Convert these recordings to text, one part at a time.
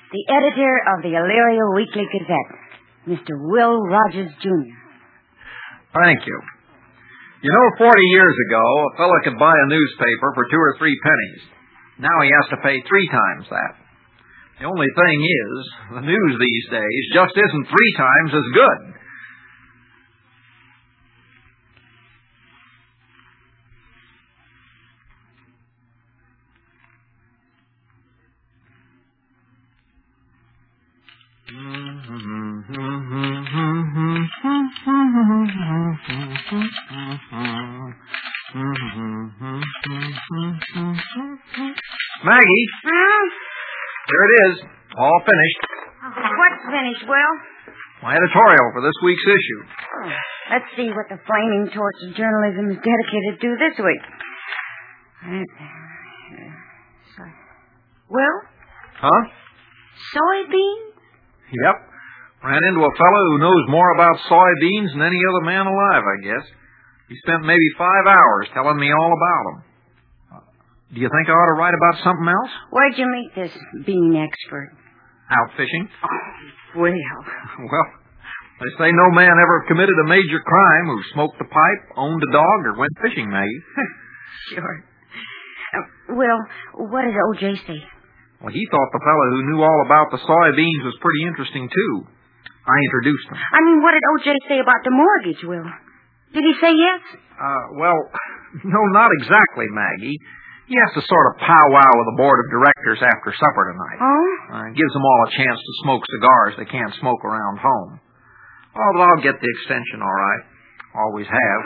the editor of the Elyria Weekly Gazette, Mr. Will Rogers, Jr. Thank you. You know, 40 years ago, a fella could buy a newspaper for 2 or 3 pennies. Now he has to pay 3 times that. The only thing is, the news these days just isn't 3 times as good. Maggie? Here it is, all finished. What's finished, Will? My editorial for this week's issue. Let's see what the Flaming Torch of Journalism is dedicated to this week. Will? Huh? Soybeans? Yep. Ran into a fellow who knows more about soybeans than any other man alive, I guess. He spent maybe 5 hours telling me all about them. Do you think I ought to write about something else? Where'd you meet this bean expert? Out fishing. Oh, Will. Well, they say no man ever committed a major crime who smoked a pipe, owned a dog, or went fishing, Maggie. Sure. Will, what did O.J. say? Well, he thought the fellow who knew all about the soybeans was pretty interesting, too. I introduced him. I mean, what did O.J. say about the mortgage, Will? Did he say yes? Well, no, not exactly, Maggie. He has to sort of powwow with the board of directors after supper tonight. Oh? Gives them all a chance to smoke cigars they can't smoke around home. Oh, but I'll get the extension all right. Always have.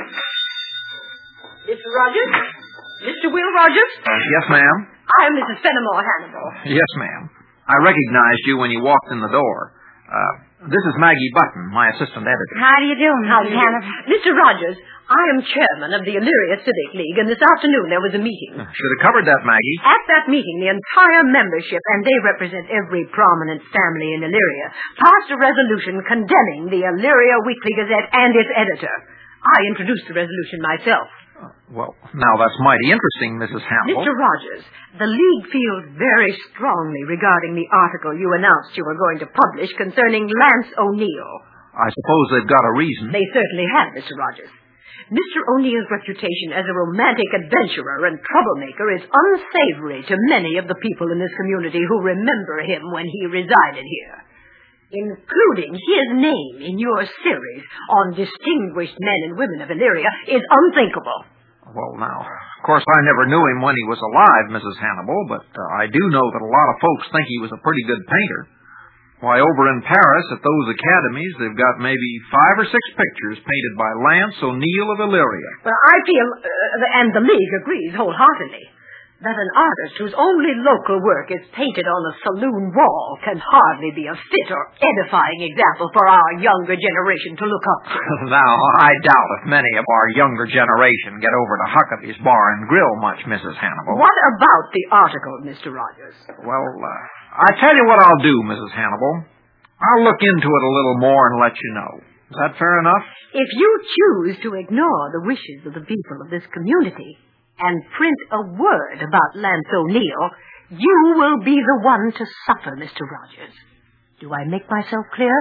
Mr. Rogers? Mr. Will Rogers? Yes, ma'am. I am Mrs. Fenimore Hannibal. Yes, ma'am. I recognized you when you walked in the door. This is Maggie Button, my assistant editor. How do you do, Mrs. Hannibal? Mr. Rogers, I am chairman of the Elyria Civic League, and this afternoon there was a meeting. Should have covered that, Maggie. At that meeting, the entire membership, and they represent every prominent family in Elyria, passed a resolution condemning the Elyria Weekly Gazette and its editor. I introduced the resolution myself. Well, now that's mighty interesting, Mrs. Hannibal. Mr. Rogers, the League feels very strongly regarding the article you announced you were going to publish concerning Lance O'Neill. I suppose they've got a reason. They certainly have, Mr. Rogers. Mr. O'Neill's reputation as a romantic adventurer and troublemaker is unsavory to many of the people in this community who remember him when he resided here. Including his name in your series on distinguished men and women of Elyria is unthinkable. Well, now, of course, I never knew him when he was alive, Mrs. Hannibal, but I do know that a lot of folks think he was a pretty good painter. Why, over in Paris, at those academies, they've got maybe 5 or 6 pictures painted by Lance O'Neill of Elyria. Well, I feel, and the League agrees wholeheartedly, that an artist whose only local work is painted on a saloon wall can hardly be a fit or edifying example for our younger generation to look up to. Now, I doubt if many of our younger generation get over to Huckabee's Bar and Grill much, Mrs. Hannibal. What about the article, Mr. Rogers? Well, I tell you what I'll do, Mrs. Hannibal. I'll look into it a little more and let you know. Is that fair enough? If you choose to ignore the wishes of the people of this community and print a word about Lance O'Neill, you will be the one to suffer, Mr. Rogers. Do I make myself clear?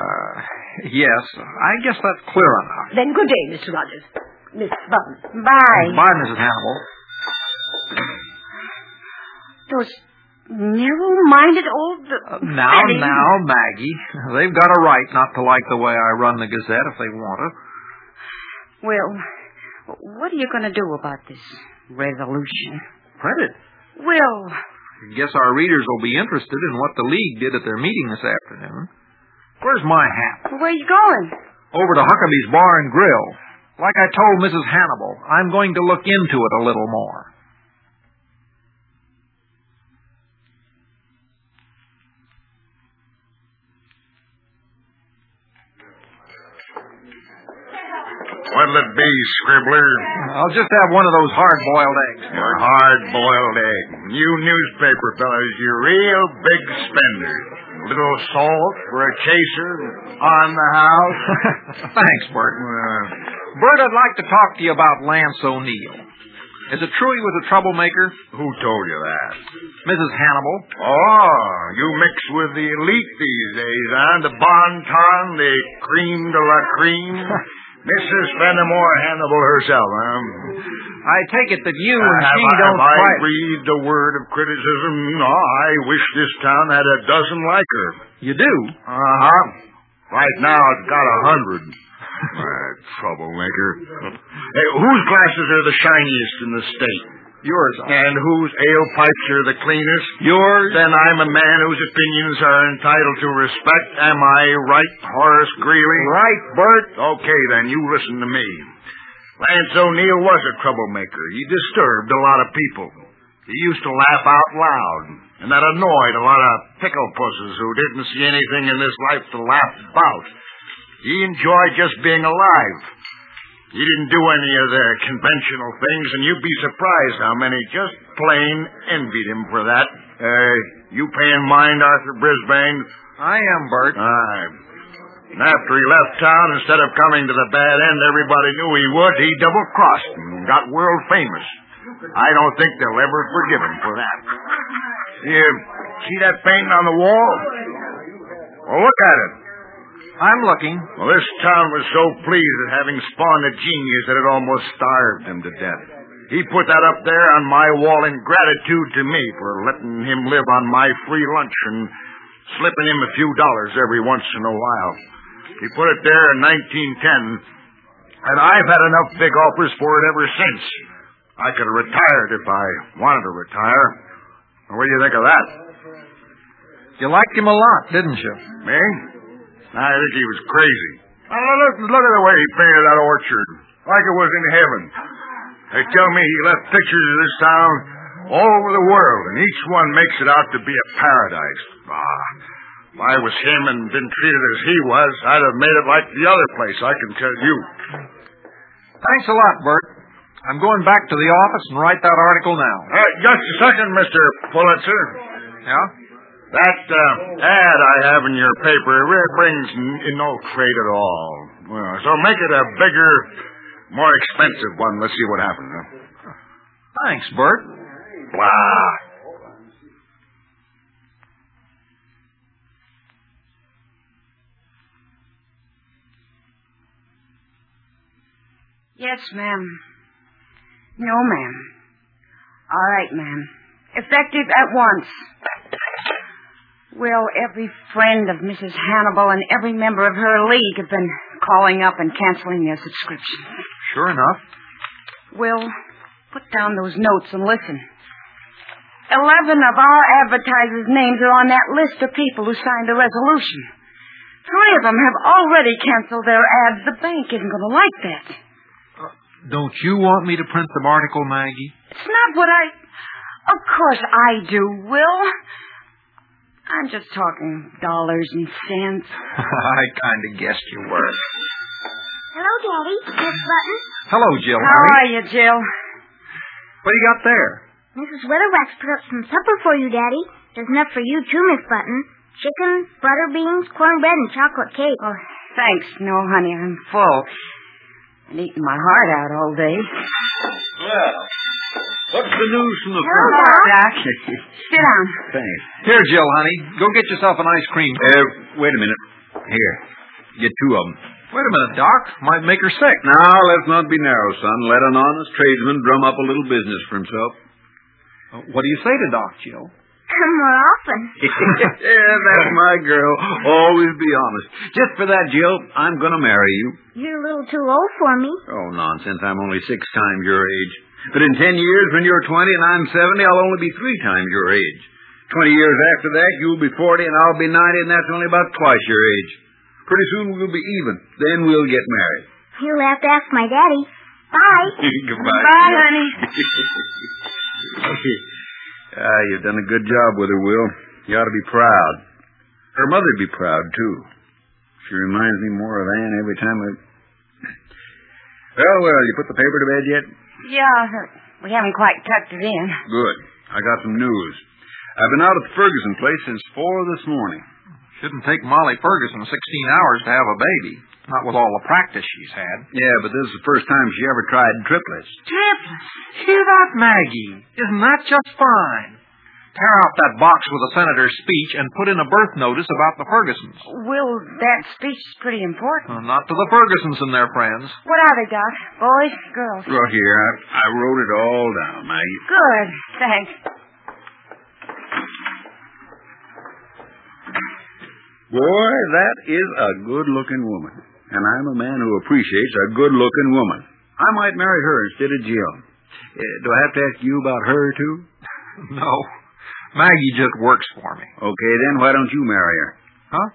Yes. I guess that's clear enough. Then good day, Mr. Rogers. Miss Button. Bye. Bye, Mrs. Hannibal. Those narrow-minded old... Now, Maggie. They've got a right not to like the way I run the Gazette if they want to. Well, what are you going to do about this resolution? Print it. Well... I guess our readers will be interested in what the League did at their meeting this afternoon. Where's my hat? Where are you going? Over to Huckabee's Bar and Grill. Like I told Mrs. Hannibal, I'm going to look into it a little more. What'll it be, Scribbler? I'll just have one of those hard-boiled eggs. A hard-boiled egg. You newspaper fellas, you're real big spenders. A little salt for a chaser on the house. Thanks, Bert. Bert, I'd like to talk to you about Lance O'Neill. Is it true he was a troublemaker? Who told you that? Mrs. Hannibal. Oh, you mix with the elite these days, huh? The bon ton, the cream de la cream. Mrs. Fenimore Hannibal herself, huh? I take it that you and she don't Have I quite... breathed a word of criticism? No, I wish this town had a dozen like her. You do? Uh-huh. Right now it's got 100. Troublemaker. Hey, whose glasses are the shiniest in the state? Yours. And whose ale pipes are the cleanest? Yours. Then I'm a man whose opinions are entitled to respect. Am I right, Horace Greeley? Right, Bert. Okay, then, you listen to me. Lance O'Neill was a troublemaker. He disturbed a lot of people. He used to laugh out loud, and that annoyed a lot of pickle pusses who didn't see anything in this life to laugh about. He enjoyed just being alive. He didn't do any of the conventional things, and you'd be surprised how many just plain envied him for that. You paying mind, Arthur Brisbane? I am, Bert. Aye. And after he left town, instead of coming to the bad end everybody knew he would, he double-crossed and got world famous. I don't think they'll ever forgive him for that. You see that painting on the wall? Well, look at it. I'm looking. Well, this town was so pleased at having spawned a genius that it almost starved him to death. He put that up there on my wall in gratitude to me for letting him live on my free lunch and slipping him a few dollars every once in a while. He put it there in 1910, and I've had enough big offers for it ever since. I could have retired if I wanted to retire. What do you think of that? You liked him a lot, didn't you? Me? I think he was crazy. Look at the way he painted that orchard, like it was in heaven. They tell me he left pictures of this town all over the world, and each one makes it out to be a paradise. If I was him and been treated as he was, I'd have made it like the other place, I can tell you. Thanks a lot, Bert. I'm going back to the office and write that article now. Just a second, Mr. Pulitzer. Yeah? That ad I have in your paper really brings no trade at all. Well, so make it a bigger, more expensive one. Let's see what happens. Huh? Thanks, Bert. Blah. Yes, ma'am. No, ma'am. All right, ma'am. Effective at once. Well, every friend of Mrs. Hannibal and every member of her league have been calling up and canceling their subscription. Sure enough. Well, put down those notes and listen. 11 of our advertisers' names are on that list of people who signed the resolution. 3 of them have already canceled their ads. The bank isn't going to like that. Don't you want me to print the article, Maggie? It's not what I... Of course I do, Will. I'm just talking dollars and cents. I kind of guessed you were. Hello, Daddy. Miss Button. Hello, Jill. How are you, Jill? What do you got there? Mrs. Weatherwax put up some supper for you, Daddy. There's enough for you, too, Miss Button. Chicken, butter beans, cornbread, and chocolate cake. Oh, thanks. No, honey, I'm full. I've eaten my heart out all day. Well, what's the news from the Hello, front? Doc. Sit down. Thanks. Here, Jill, honey. Go get yourself an ice cream. Wait a minute. Here. Get 2 of them. Wait a minute, Doc. Might make her sick. Now, let's not be narrow, son. Let an honest tradesman drum up a little business for himself. What do you say to Doc, Jill? Come more often. Yeah, that's my girl. Always be honest. Just for that, Jill, I'm going to marry you. You're a little too old for me. Oh, nonsense. I'm only 6 times your age. But in 10 years, when you're 20 and I'm 70, I'll only be 3 times your age. 20 years after that, you'll be 40 and I'll be 90, and that's only about twice your age. Pretty soon we'll be even. Then we'll get married. You'll have to ask my daddy. Bye. Goodbye. Bye, honey. You've done a good job with her, Will. You ought to be proud. Her mother'd be proud, too. She reminds me more of Ann every time I... Well, you put the paper to bed yet? Yeah, we haven't quite tucked it in. Good. I got some news. I've been out at the Ferguson place since 4 this morning. Shouldn't take Molly Ferguson 16 hours to have a baby. Not with all the practice she's had. Yeah, but this is the first time she ever tried triplets. Triplets? Hear that, Maggie? Isn't that just fine? Tear out that box with the senator's speech and put in a birth notice about the Fergusons. Will, that speech is pretty important. Not to the Fergusons and their friends. What are they, Doc? Boys? Girls? Right here. I wrote it all down, Maggie. Good. Thanks. Boy, that is a good-looking woman. And I'm a man who appreciates a good-looking woman. I might marry her instead of Jill. Do I have to ask you about her, too? No. Maggie just works for me. Okay, then why don't you marry her? Huh?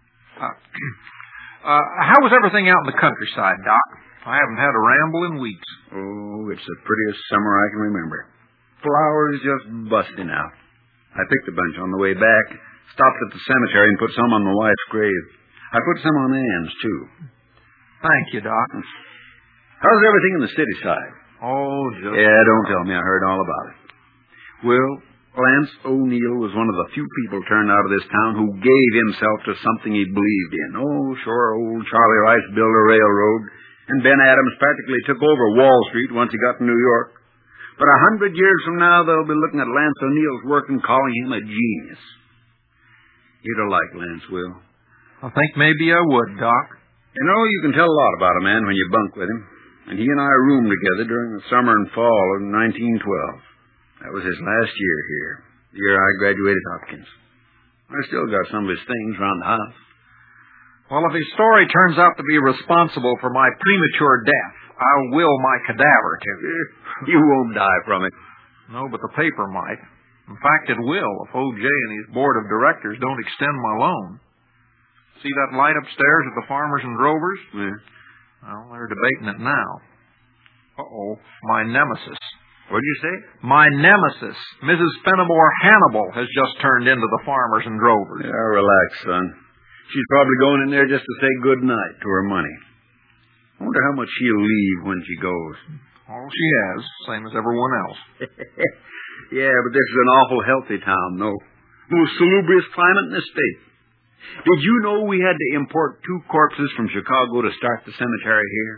How was everything out in the countryside, Doc? I haven't had a ramble in weeks. Oh, it's the prettiest summer I can remember. Flowers just busting out. I picked a bunch on the way back, stopped at the cemetery and put some on my wife's grave. I put some on Ann's, too. Thank you, Doc. How's everything in the city side? Oh, just... Yeah, don't tell me. I heard all about it. Well, Lance O'Neill was one of the few people turned out of this town who gave himself to something he believed in. Oh, sure, old Charlie Rice built a railroad, and Ben Adams practically took over Wall Street once he got to New York. But 100 years from now, they'll be looking at Lance O'Neill's work and calling him a genius. You'd have liked Lance, Will. I think maybe I would, Doc. You know, you can tell a lot about a man when you bunk with him. And he and I roomed together during the summer and fall of 1912. That was his last year here, the year I graduated Hopkins. I still got some of his things around the house. Well, if his story turns out to be responsible for my premature death, I'll will my cadaver to you. You won't die from it. No, but the paper might. In fact, it will if O.J. and his board of directors don't extend my loan. See that light upstairs at the Farmers and Drovers? Yeah. Well, they're debating it now. Uh-oh, my nemesis. What'd you say? My nemesis, Mrs. Fenimore Hannibal, has just turned into the Farmers and Drovers. Yeah, relax, son. She's probably going in there just to say good night to her money. I wonder how much she'll leave when she goes. Oh, she has, same as everyone else. Yeah, but this is an awful healthy town, though. Most salubrious climate in the state. Did you know we had to import 2 corpses from Chicago to start the cemetery here?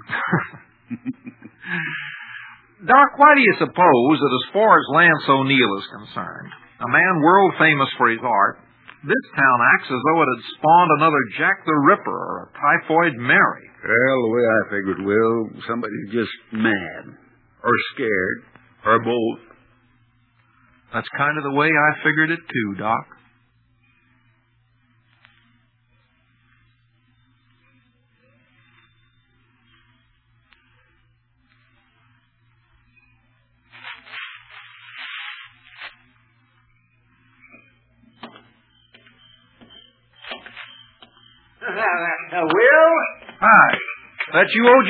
Doc, why do you suppose that as far as Lance O'Neill is concerned, a man world famous for his art, this town acts as though it had spawned another Jack the Ripper or a Typhoid Mary? Well, the way I figured, Will, somebody's just mad, or scared, or both. That's kind of the way I figured it too, Doc. Will? Hi. That you, O.J.?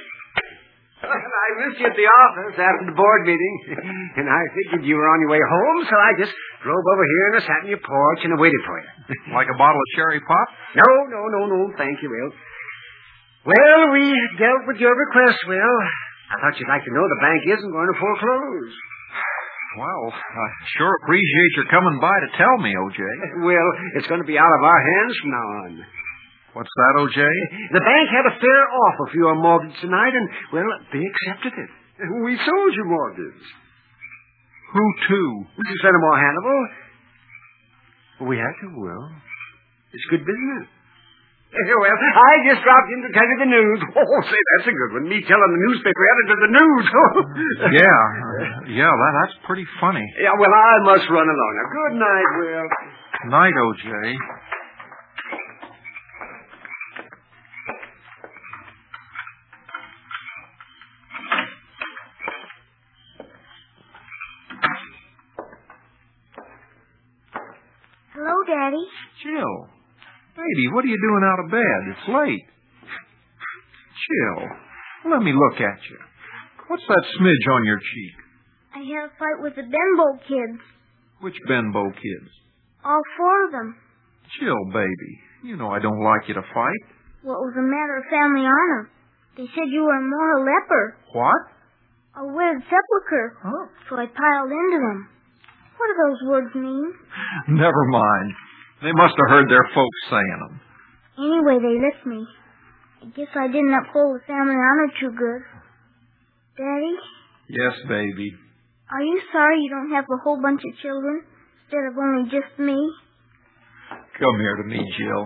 I missed you at the office after the board meeting, and I figured you were on your way home, so I just drove over here and I sat on your porch and I waited for you. Like a bottle of sherry pop? No, thank you, Will. Well, we dealt with your request, Will. I thought you'd like to know the bank isn't going to foreclose. Well, I sure appreciate your coming by to tell me, O.J. Well, it's going to be out of our hands from now on. What's that, O.J.? The bank had a fair offer for your mortgage tonight, and, well, they accepted it. We sold your mortgage. Who to? Mrs. Fenimore Hannibal. We had to, Will. It's good business. Well, I just dropped in to tell you the news. Oh, say, that's a good one. Me telling the newspaper editor the news. Yeah, that's pretty funny. Yeah, well, I must run along now. Good night, Will. Night, O.J. Hello, Daddy. Jill. Baby, what are you doing out of bed? It's late. Jill, let me look at you. What's that smidge on your cheek? I had a fight with the Benbow kids. Which Benbow kids? All 4 of them. Jill, baby, you know I don't like you to fight. Well, it was a matter of family honor. They said you were a mortal leper. What? A weird sepulcher. Huh? So I piled into them. What do those words mean? Never mind. They must have heard their folks saying them. Anyway, they left me. I guess I didn't uphold the family honor too good. Daddy? Yes, baby. Are you sorry you don't have a whole bunch of children instead of only just me? Come here to me, Jill.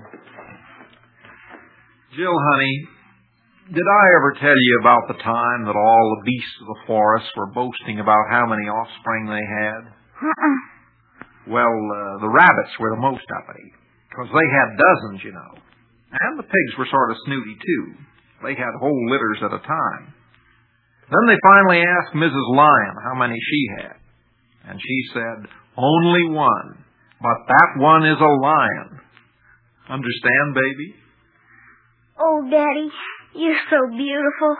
Jill, honey, did I ever tell you about the time that all the beasts of the forest were boasting about how many offspring they had? Well, the rabbits were the most uppity, because they had dozens, you know. And the pigs were sort of snooty, too. They had whole litters at a time. Then they finally asked Mrs. Lion how many she had. And she said, only one. But that one is a lion. Understand, baby? Oh, Daddy, you're so beautiful.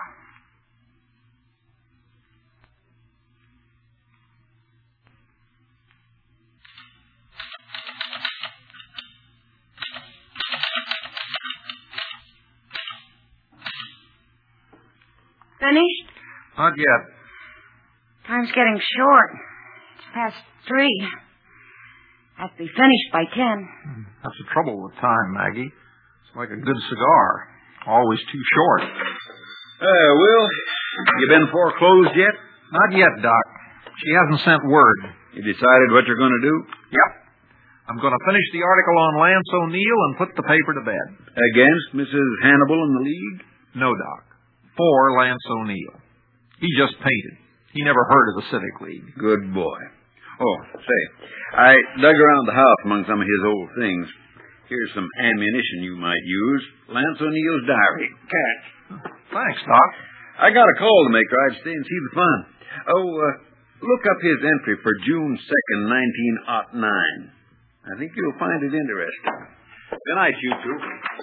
Finished? Not yet. Time's getting short. It's past 3. Have to be finished by 10. That's the trouble with time, Maggie. It's like a good cigar. Always too short. Will, you been foreclosed yet? Not yet, Doc. She hasn't sent word. You decided what you're going to do? Yep. I'm going to finish the article on Lance O'Neill and put the paper to bed. Against Mrs. Hannibal and the League? No, Doc. For Lance O'Neill. He just painted. He never heard of the Civic League. Good boy. Oh, say, I dug around the house among some of his old things. Here's some ammunition you might use. Lance O'Neill's diary. Catch. Thanks, Doc. I got a call to make, or I'd stay and see the fun. Look up his entry for June 2nd, 1909. I think you'll find it interesting. Good night, you two.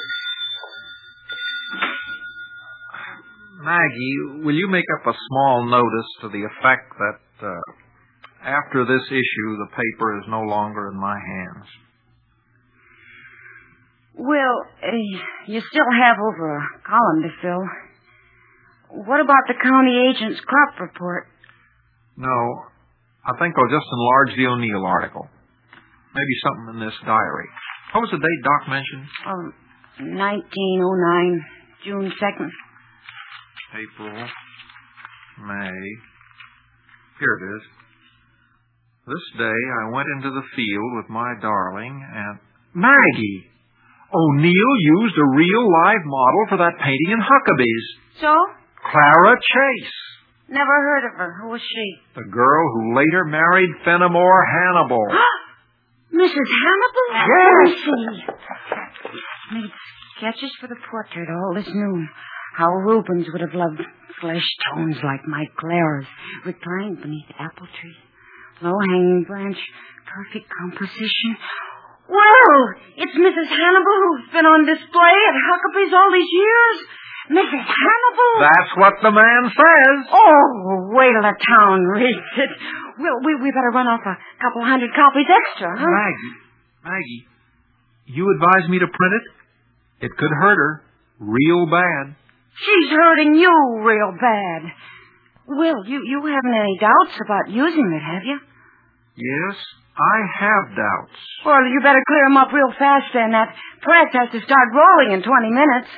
Maggie, will you make up a small notice to the effect that after this issue, the paper is no longer in my hands? Well, you still have over a column to fill. What about the county agent's crop report? No, I think I'll just enlarge the O'Neill article. Maybe something in this diary. What was the date Doc mentioned? 1909, June 2nd. April, May. Here it is. This day I went into the field with my darling and... Maggie! O'Neill used a real live model for that painting in Huckabee's. So? Clara Chase. Never heard of her. Who was she? The girl who later married Fenimore Hannibal. Mrs. Hannibal? Yes. Made sketches for the portrait all this noon. How Rubens would have loved flesh tones like my Clara's, reclined beneath apple tree. Low-hanging branch, perfect composition. Well, it's Mrs. Hannibal who's been on display at Huckabee's all these years. Mrs. Hannibal? That's what the man says. Oh, wait till the town reads it. We better run off a couple hundred copies extra, huh? Maggie, you advise me to print it? It could hurt her real bad. She's hurting you real bad. Will, you haven't any doubts about using it, have you? Yes, I have doubts. Well, you better clear them up real fast then. That press has to start rolling in 20 minutes.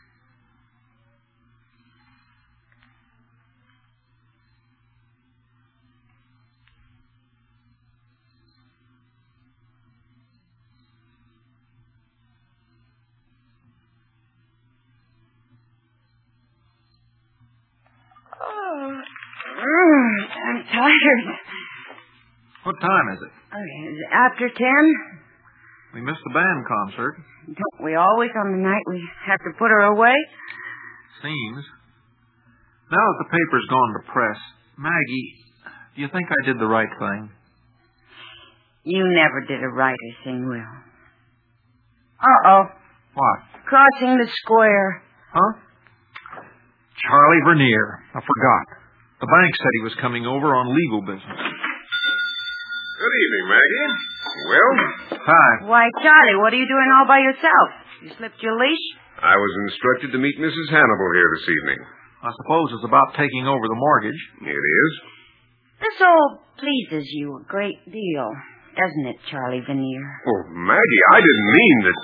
I'm tired. What time is it? After 10. We missed the band concert. Don't we always on the night we have to put her away? Seems. Now that the paper's gone to press, Maggie, do you think I did the right thing? You never did a righter thing, Will. Uh-oh. What? Crossing the square. Huh? Charlie Vernier. I forgot. The bank said he was coming over on legal business. Good evening, Maggie. Will? Hi. Why, Charlie, what are you doing all by yourself? You slipped your leash? I was instructed to meet Mrs. Hannibal here this evening. I suppose it's about taking over the mortgage. It is. This all pleases you a great deal. doesn't it, Charlie Veneer? Oh, Maggie, I didn't mean that...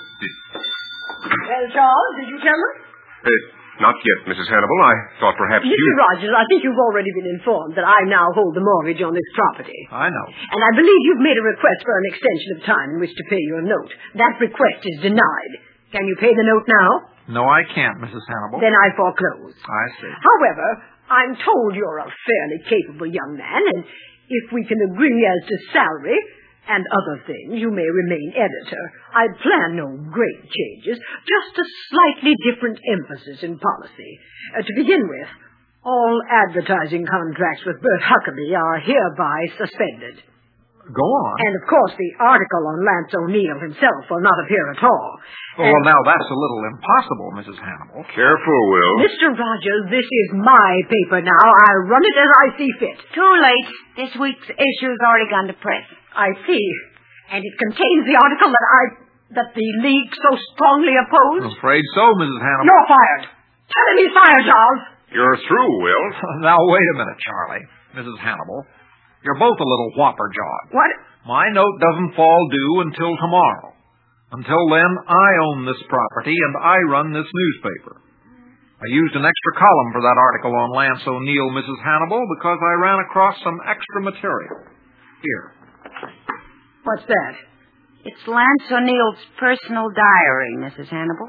Well, Charles, did you tell them? Not yet, Mrs. Hannibal. I thought perhaps Mr. Rogers, I think you've already been informed that I now hold the mortgage on this property. I know. And I believe you've made a request for an extension of time in which to pay your note. That request is denied. Can you pay the note now? No, I can't, Mrs. Hannibal. Then I foreclose. I see. However, I'm told you're a fairly capable young man, and if we can agree as to salary and other things, you may remain editor. I plan no great changes, just a slightly different emphasis in policy. To begin with, all advertising contracts with Bert Huckabee are hereby suspended. Go on. And, of course, the article on Lance O'Neill himself will not appear at all. Oh, well, now that's a little impossible, Mrs. Hannibal. Careful, Will. Mr. Rogers, this is my paper now. I'll run it as I see fit. Too late. This week's issue's already gone to press. I see. And it contains the article that the League so strongly opposed? I'm afraid so, Mrs. Hannibal. You're fired. Tell him he's fired, Charles. You're through, Will. Now, wait a minute, Charlie. Mrs. Hannibal, you're both a little whopper-jawed. What? My note doesn't fall due until tomorrow. Until then, I own this property and I run this newspaper. I used an extra column for that article on Lance O'Neill, Mrs. Hannibal, because I ran across some extra material. Here. What's that? It's Lance O'Neill's personal diary, Mrs. Hannibal.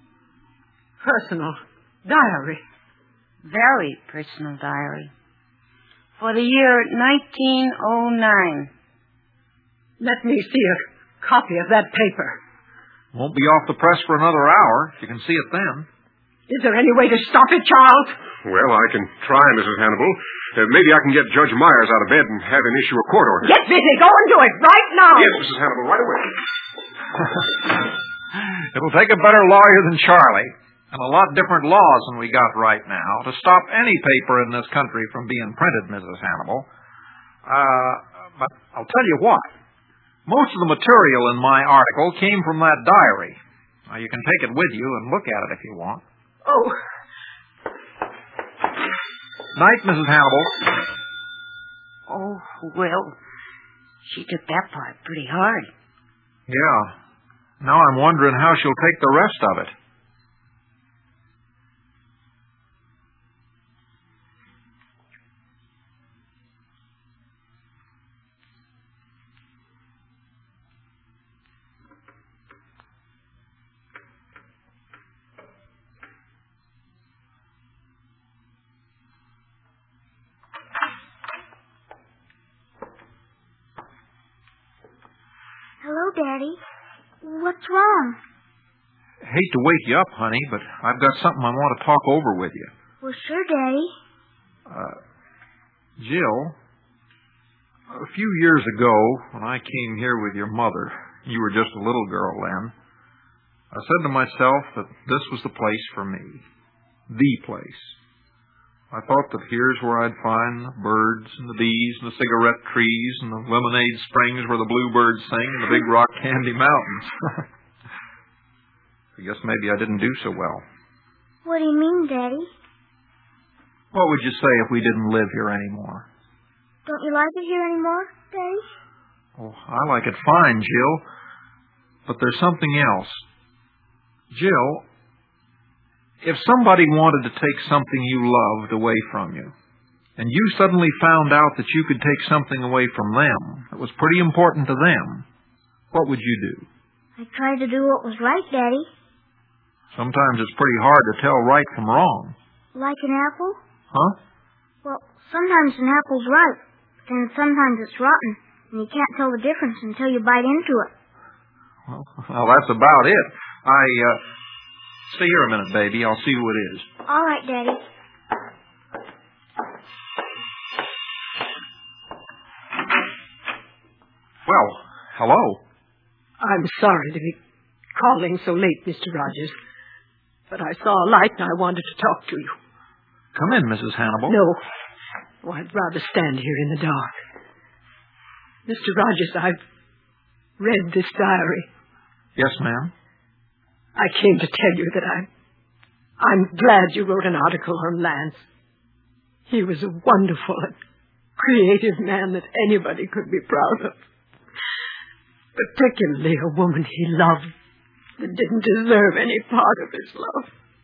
Personal diary. Very personal diary. For the year 1909. Let me see a copy of that paper. Won't be off the press for another hour. You can see it then. Is there any way to stop it, Charles? Well, I can try, Mrs. Hannibal. Maybe I can get Judge Myers out of bed and have him issue a court order. Get busy. Go and do it right now. Yes, Mrs. Hannibal, right away. It'll take a better lawyer than Charlie, and a lot different laws than we got right now to stop any paper in this country from being printed, Mrs. Hannibal. But I'll tell you what. Most of the material in my article came from that diary. Now, you can take it with you and look at it if you want. Oh. Night, Mrs. Hannibal. Oh, well, she took that part pretty hard. Yeah. Now I'm wondering how she'll take the rest of it. Hello, Daddy. What's wrong? Hate to wake you up, honey, but I've got something I want to talk over with you. Well, sure, Daddy. Jill, a few years ago, when I came here with your mother, you were just a little girl then, I said to myself that this was the place for me. The place. I thought that here's where I'd find the birds and the bees and the cigarette trees and the lemonade springs where the bluebirds sing and the big rock candy mountains. I guess maybe I didn't do so well. What do you mean, Daddy? What would you say if we didn't live here anymore? Don't you like it here anymore, Daddy? Oh, I like it fine, Jill. But there's something else. Jill, if somebody wanted to take something you loved away from you, and you suddenly found out that you could take something away from them that was pretty important to them, what would you do? I tried to do what was right, Daddy. Sometimes it's pretty hard to tell right from wrong. Like an apple? Huh? Well, sometimes an apple's ripe, but then sometimes it's rotten, and you can't tell the difference until you bite into it. Well, that's about it. Stay here a minute, baby. I'll see who it is. All right, Daddy. Well, hello. I'm sorry to be calling so late, Mr. Rogers, but I saw a light and I wanted to talk to you. Come in, Mrs. Hannibal. No. Oh, I'd rather stand here in the dark. Mr. Rogers, I've read this diary. Yes, ma'am. I came to tell you that I'm glad you wrote an article on Lance. He was a wonderful and creative man that anybody could be proud of. particularly a woman he loved that didn't deserve any part of his love.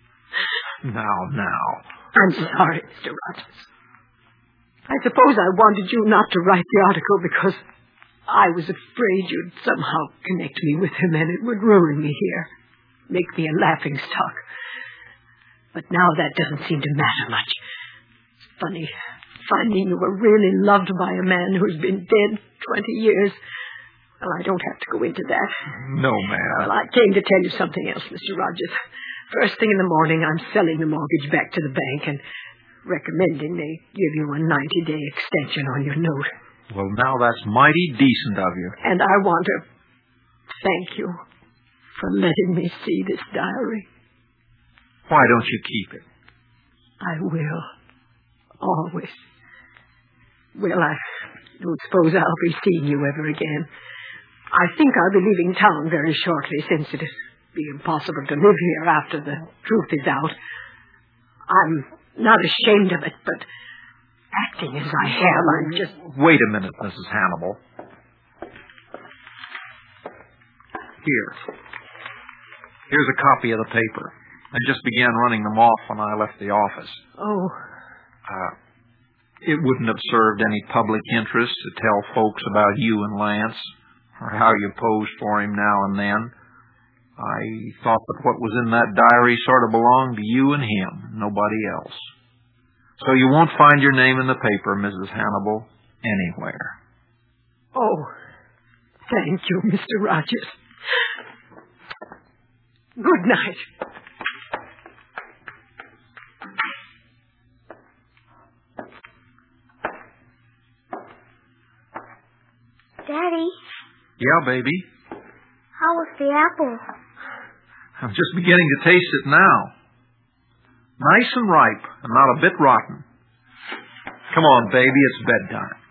Now. I'm sorry, Mr. Rogers. I suppose I wanted you not to write the article because I was afraid you'd somehow connect me with him and it would ruin me here, make me a laughingstock. But now that doesn't seem to matter much. It's funny, finding you were really loved by a man who's been dead 20 years. Well, I don't have to go into that. No, ma'am. Well, I came to tell you something else, Mr. Rogers. First thing in the morning, I'm selling the mortgage back to the bank and recommending they give you a 90-day extension on your note. Well, now that's mighty decent of you. And I want to thank you for letting me see this diary. Why don't you keep it? I will. Always. Well, I don't suppose I'll be seeing you ever again. I think I'll be leaving town very shortly, since it is be impossible to live here after the truth is out. I'm not ashamed of it, but acting as I have, I'm just... Wait a minute, Mrs. Hannibal. Here's a copy of the paper. I just began running them off when I left the office. Oh. It wouldn't have served any public interest to tell folks about you and Lance, or how you posed for him now and then. I thought that what was in that diary sort of belonged to you and him, nobody else. So you won't find your name in the paper, Mrs. Hannibal, anywhere. Oh, thank you, Mr. Rogers. Good night. Daddy? Yeah, baby? How was the apple? I'm just beginning to taste it now. Nice and ripe, and not a bit rotten. Come on, baby, it's bedtime.